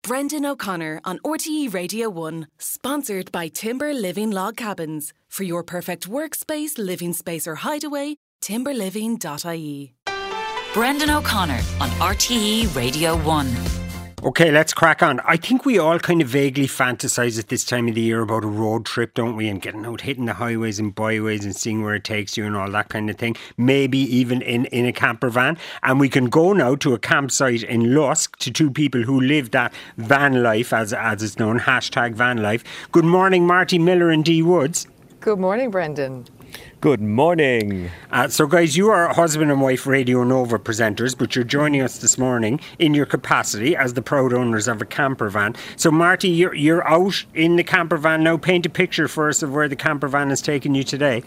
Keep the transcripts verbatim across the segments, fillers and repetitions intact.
Brendan O'Connor on R T E Radio one, sponsored by Timber Living Log Cabins. For your perfect workspace, living space or hideaway, timber living dot I E. Brendan O'Connor on R T E Radio one. Okay, let's crack on. I think we all kind of vaguely fantasise at this time of the year about a road trip, don't we? And getting out, hitting the highways and byways and seeing where it takes you and all that kind of thing. Maybe even in, in a camper van. And we can go now to a campsite in Lusk to two people who live that van life, as, as it's known, hashtag van life. Good morning, Marty Miller and Dee Woods. Good morning, Brendan. Good morning. Uh, so guys, you are husband and wife Radio Nova presenters, but you're joining us this morning in your capacity as the proud owners of a camper van. So Marty, you're, you're out in the camper van now. Paint a picture for us of where the camper van has taken you today.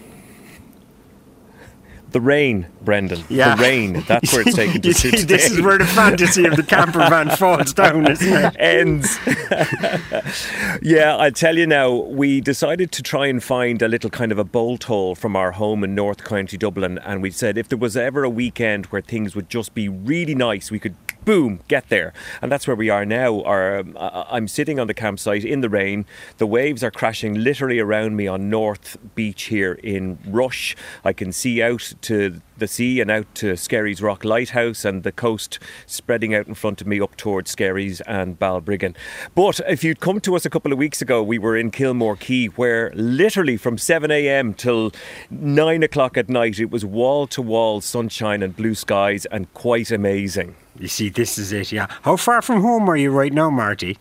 The rain, Brendan. Yeah. The rain. That's where it's taken you to see, this is where the fantasy of the camper van falls down, isn't it? Ends. Yeah, I'll tell you now, we decided to try and find a little kind of a bolt hole from our home in North County Dublin, and we said if there was ever a weekend where things would just be really nice, we could boom, get there. And that's where we are now. Our, um, I'm sitting on the campsite in the rain. The waves are crashing literally around me on North Beach here in Rush. I can see out to the sea and out to Skerries Rock Lighthouse and the coast spreading out in front of me up towards Skerries and Balbriggan. But if you'd come to us a couple of weeks ago, we were in Kilmore Quay, where literally from seven a.m. till nine o'clock at night it was wall to wall sunshine and blue skies, and quite amazing. You see, this is it, yeah. How far from home are you right now, Marty?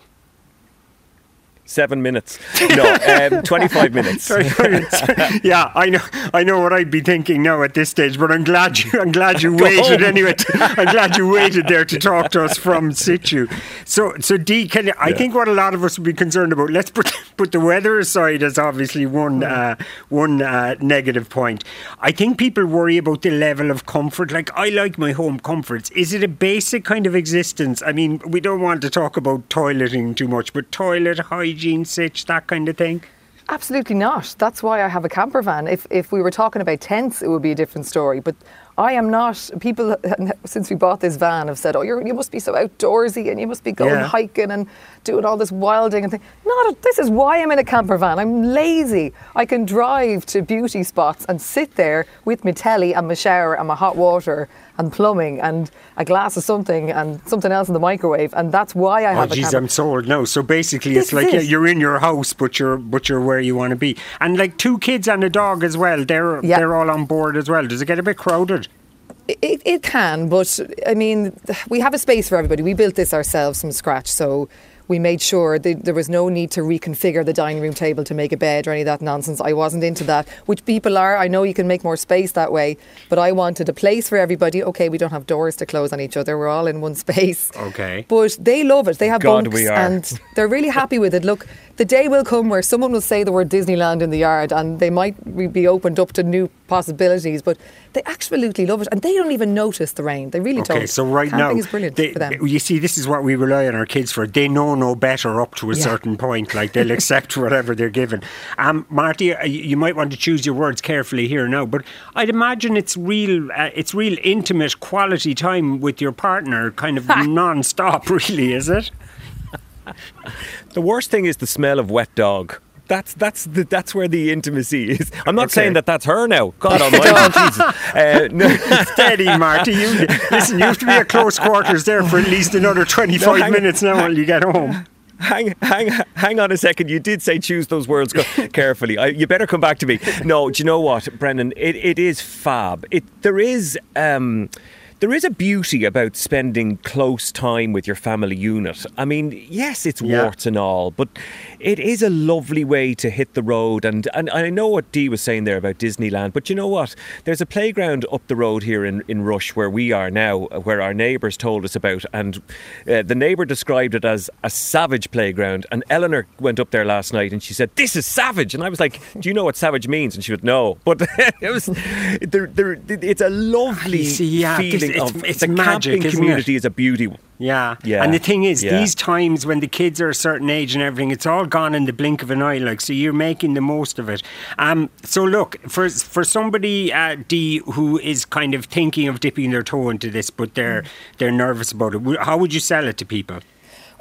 Seven minutes. No, um, twenty-five minutes. Yeah, I know. I know what I'd be thinking now at this stage, but I'm glad you. I'm glad you waited home. anyway. I'm glad you waited there to talk to us from situ. So, so Dee, can you, I yeah. think what a lot of us would be concerned about. Let's put put the weather aside as obviously one uh, one uh, negative point. I think people worry about the level of comfort. Like, I like my home comforts. Is it a basic kind of existence? I mean, we don't want to talk about toileting too much, but toilet hygiene. Hygiene, sitch, that kind of thing? Absolutely not. That's why I have a camper van. If if we were talking about tents, it would be a different story. But I am not. People, since we bought this van, have said, "Oh, you're, you must be so outdoorsy, and you must be going yeah. hiking and doing all this wilding and thing." Not. This is why I'm in a camper van. I'm lazy. I can drive to beauty spots and sit there with my telly and my shower and my hot water and plumbing and a glass of something and something else in the microwave, and that's why I have oh, a geez, camper. I'm sold now. So basically, This it's like is yeah, it. you're in your house, but you're but you're where you want to be. And like two kids and a dog as well. They're Yeah. they're all on board as well. Does it get a bit crowded? It, it can, but I mean, we have a space for everybody. We built this ourselves from scratch, so we made sure that there was no need to reconfigure the dining room table to make a bed or any of that nonsense. I wasn't into that, which people are. I know you can make more space that way, but I wanted a place for everybody. Okay, we don't have doors to close on each other. We're all in one space. Okay. But they love it. They have God, bunks we are. and they're really happy with it. Look, the day will come where someone will say the word Disneyland in the yard and they might be opened up to new possibilities, but they absolutely love it, and they don't even notice the rain. They really Okay, don't. so right Camping now, is brilliant they, for them. you see, this is what we rely on our kids for. They know no better up to a Yeah. certain point. Like, they'll accept whatever they're given. Um, Marty, uh, you might want to choose your words carefully here now, but I'd imagine it's real, uh, it's real intimate quality time with your partner, kind of non-stop, really, is it? The worst thing is the smell of wet dog. That's that's the, that's where the intimacy is. I'm not Okay. saying that that's her now. God almighty, Jesus. Uh, no. Steady, Marty. You, listen, you have to be at close quarters there for at least another twenty-five No, hang- minutes now while you get home. Hang, hang, hang on a second. You did say choose those words go- carefully. I, you better come back to me. No, do you know what, Brendan? It, it is fab. It there is. Um, There is a beauty about spending close time with your family unit. I mean, yes, it's Yeah. warts and all, but it is a lovely way to hit the road. And, and I know what Dee was saying there about Disneyland, but you know what? There's a playground up the road here in, in Rush where we are now, where our neighbours told us about. And uh, the neighbour described it as a savage playground. And Eleanor went up there last night and she said, "This is savage." And I was like, "Do you know what savage means?" And she went, "No." But it was, there, there, it's a lovely see, yeah, this- feeling. It's, of it's the magic, camping isn't community it? is a beauty. Yeah. Yeah. And the thing is, Yeah. these times when the kids are a certain age and everything, it's all gone in the blink of an eye, like, so you're making the most of it. Um, so look, for for somebody, uh, Dee, who is kind of thinking of dipping their toe into this, but they're, they're nervous about it, how would you sell it to people?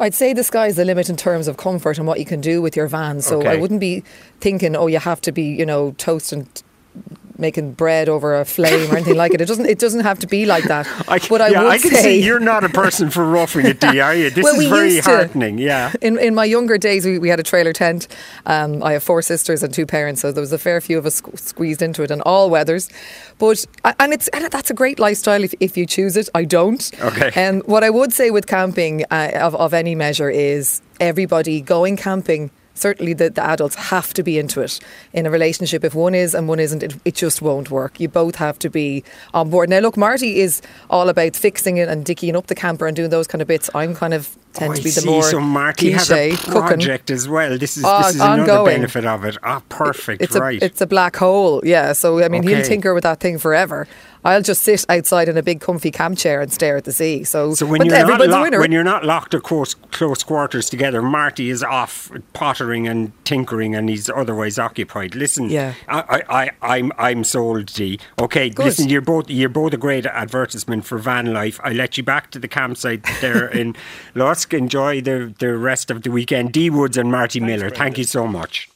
I'd say the sky's the limit in terms of comfort and what you can do with your van. So Okay. I wouldn't be thinking, oh, you have to be, you know, toasting, making bread over a flame or anything like it. It doesn't. It doesn't have to be like that. I, but I yeah, would I can say see you're not a person for roughing it, Dee, are you? This Well, is we very used to. heartening. Yeah. In in my younger days, we, we had a trailer tent. Um, I have four sisters and two parents, so there was a fair few of us sque- squeezed into it in all weathers. But and it's and that's a great lifestyle if, if you choose it. I don't. Okay. And what I would say with camping uh, of of any measure is everybody going camping. Certainly the, the adults have to be into it. In a relationship, if one is and one isn't, it, it just won't work. You both have to be on board. Now look, Marty is all about fixing it and dickying up the camper and doing those kind of bits. I'm kind of tend Oh, to I be the see. more So Marty cliche has a cooking. project as well. This is Oh, this is another ongoing. benefit of it. Ah, perfect. It's right. a it's a black hole, yeah. So I mean, he'll Okay. tinker with that thing forever. I'll just sit outside in a big comfy camp chair and stare at the sea. So, So when but you're not everybody's a locked, winner. when you're not locked at close, close quarters together, Marty is off pottering and tinkering, and he's otherwise occupied. Listen, Yeah. I, I, I, I'm, I'm sold, Dee. Okay, Good. listen, you're both, you're both a great advertisement for van life. I let you back to the campsite there in Lusk. Enjoy the, the rest of the weekend. Dee Woods and Marty Miller. Thank you so much.